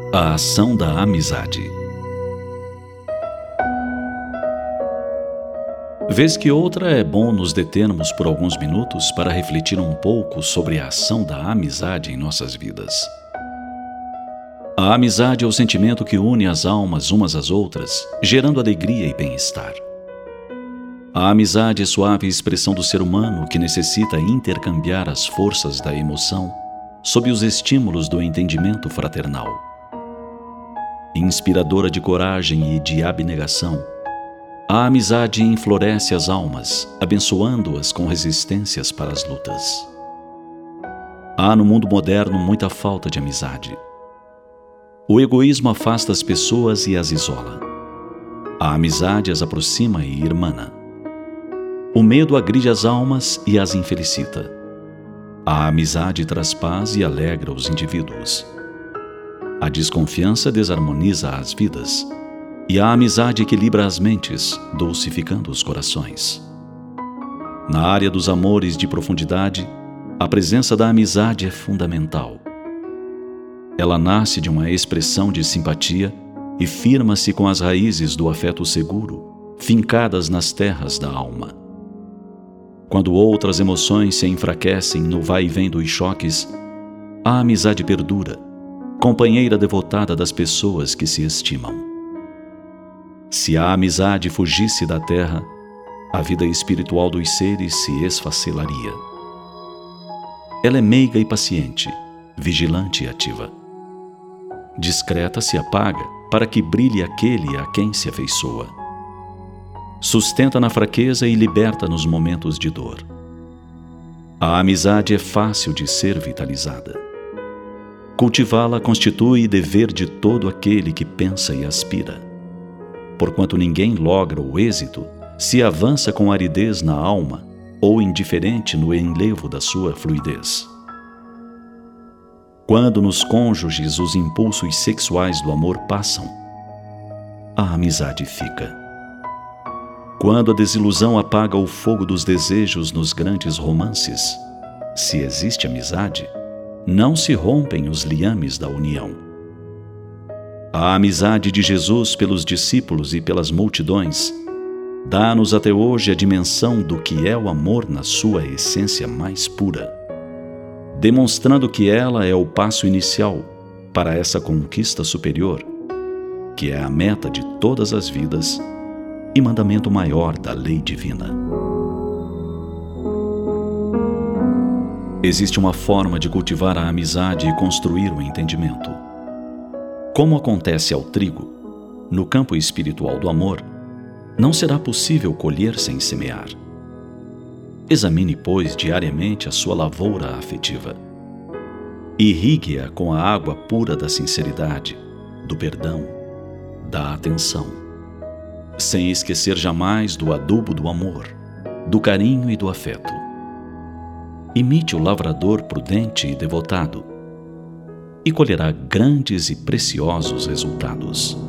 A ação da amizade. Vez que outra é bom nos determos por alguns minutos para refletir um pouco sobre a ação da amizade em nossas vidas. A amizade é o sentimento que une as almas umas às outras, gerando alegria e bem-estar. A amizade é suave expressão do ser humano que necessita intercambiar as forças da emoção sob os estímulos do entendimento fraternal. Inspiradora de coragem e de abnegação, a amizade enfloresce as almas, abençoando-as com resistências para as lutas. Há no mundo moderno muita falta de amizade. O egoísmo afasta as pessoas e as isola. A amizade as aproxima e irmana. O medo agride as almas e as infelicita. A amizade traz paz e alegra os indivíduos. A desconfiança desarmoniza as vidas, e a amizade equilibra as mentes, dulcificando os corações. Na área dos amores de profundidade, a presença da amizade é fundamental. Ela nasce de uma expressão de simpatia e firma-se com as raízes do afeto seguro, fincadas nas terras da alma. Quando outras emoções se enfraquecem no vai e vem dos choques, a amizade perdura, companheira devotada das pessoas que se estimam. Se a amizade fugisse da terra, a vida espiritual dos seres se esfacelaria. Ela é meiga e paciente, vigilante e ativa. Discreta se apaga para que brilhe aquele a quem se afeiçoa. Sustenta na fraqueza e liberta nos momentos de dor. A amizade é fácil de ser vitalizada. Cultivá-la constitui dever de todo aquele que pensa e aspira. Porquanto ninguém logra o êxito se avança com aridez na alma ou indiferente no enlevo da sua fluidez. Quando nos cônjuges os impulsos sexuais do amor passam, a amizade fica. Quando a desilusão apaga o fogo dos desejos nos grandes romances, se existe amizade, não se rompem os liames da união. A amizade de Jesus pelos discípulos e pelas multidões dá-nos até hoje a dimensão do que é o amor na sua essência mais pura, demonstrando que ela é o passo inicial para essa conquista superior, que é a meta de todas as vidas e mandamento maior da lei divina. Existe uma forma de cultivar a amizade e construir o entendimento. Como acontece ao trigo, no campo espiritual do amor, não será possível colher sem semear. Examine, pois, diariamente a sua lavoura afetiva. Irrigue-a com a água pura da sinceridade, do perdão, da atenção, sem esquecer jamais do adubo do amor, do carinho e do afeto. Imite o lavrador prudente e devotado, e colherá grandes e preciosos resultados.